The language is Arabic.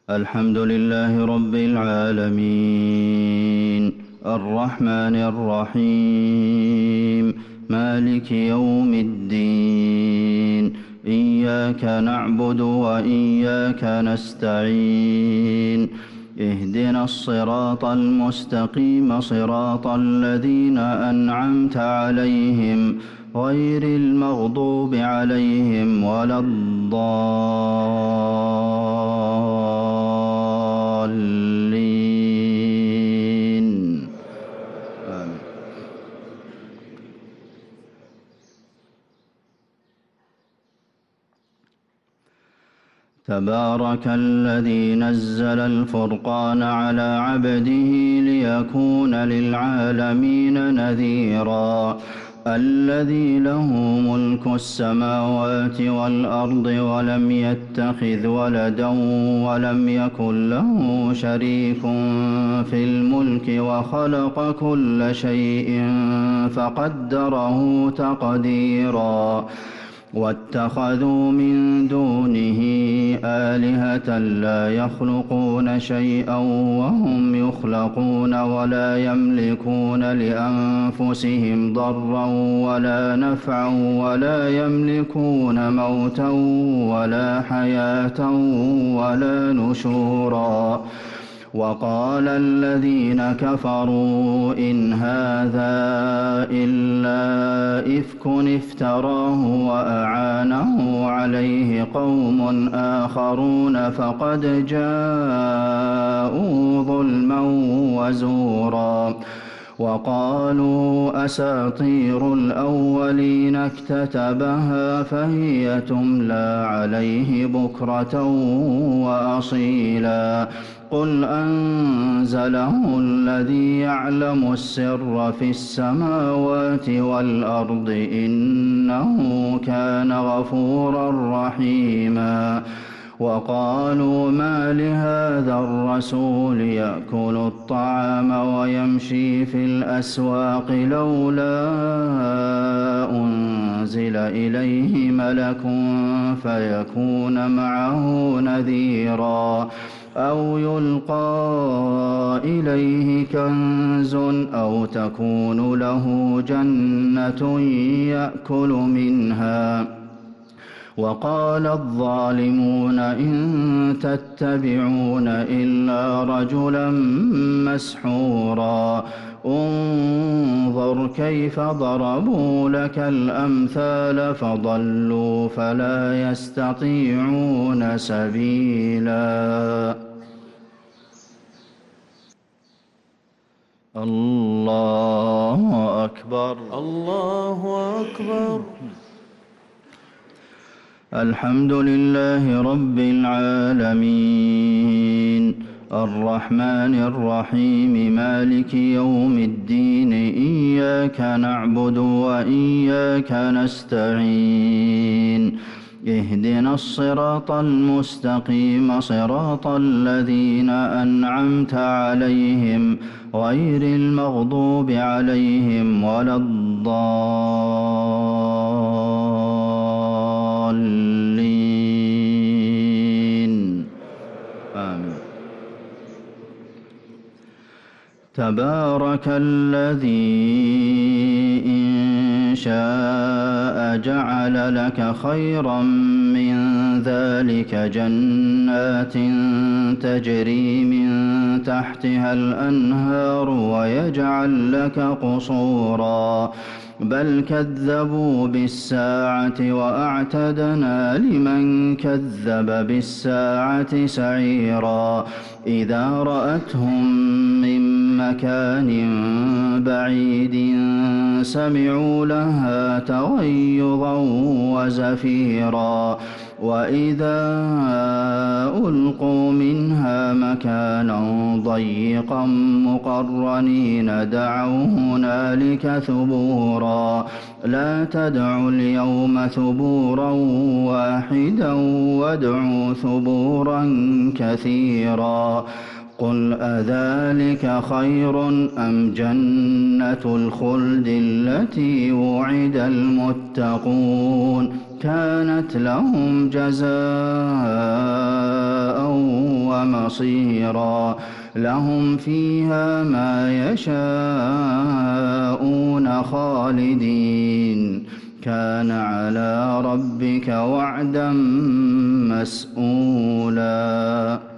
الحمد لله رب العالمين الرحمن الرحيم مالك يوم الدين إياك نعبد وإياك نستعين اهدنا الصراط المستقيم صراط الذين أنعمت عليهم غير المغضوب عليهم ولا الضالين آمين. تبارك الذي نزل الفرقان على عبده ليكون للعالمين نذيرا الذي له ملك السماوات والأرض ولم يتخذ ولدا ولم يكن له شريك في الملك وخلق كل شيء فقدره تقديرا واتخذوا من دونه آلهة لا يخلقون شيئا وهم يخلقون ولا يملكون لأنفسهم ضرا ولا نفعا ولا يملكون موتا ولا حياة ولا نشورا وقال الذين كفروا إن هذا إلا إفك افتراه وأعانه عليه قوم آخرون فقد جاءوا ظلما وزورا وقالوا أساطير الأولين اكتتبها فهي تملى عليه بكرة وأصيلا قل أنزله الذي يعلم السر في السماوات والأرض إنه كان غفورا رحيما وقالوا ما لهذا الرسول يأكل الطعام ويمشي في الأسواق لولا أنزل إليه ملك فيكون معه نذيرا أو يلقى إليه كنز أو تكون له جنة يأكل منها وقال الظالمون إن تتبعون إلا رجلا مسحورا انظر كيف ضربوا لك الأمثال فضلوا فلا يستطيعون سبيلا الله أكبر الله أكبر الحمد لله رب العالمين الرحمن الرحيم مالك يوم الدين إياك نعبد وإياك نستعين اهدنا الصراط المستقيم صراط الذين أنعمت عليهم غير المغضوب عليهم ولا الضالين آمين. تبارك الذي إن شاء جعل لك خيرا من ذلك جنات تجري من تحتها الأنهار ويجعل لك قصورا بل كذبوا بالساعة وأعتدنا لمن كذب بالساعة سعيرا إذا رأتهم من مكان بعيد سمعوا لها تغيظا وزفيرا وإذا ألقوا منها مكانا ضيقا مقرنين دعوا هنالك ثبورا لا تدعوا اليوم ثبورا واحدا وادعوا ثبورا كثيرا قل أذلك خير أم جنة الخلد التي وعد المتقون كانت لهم جزاء ومصيرا لهم فيها ما يشاءون خالدين كان على ربك وعدا مسئولا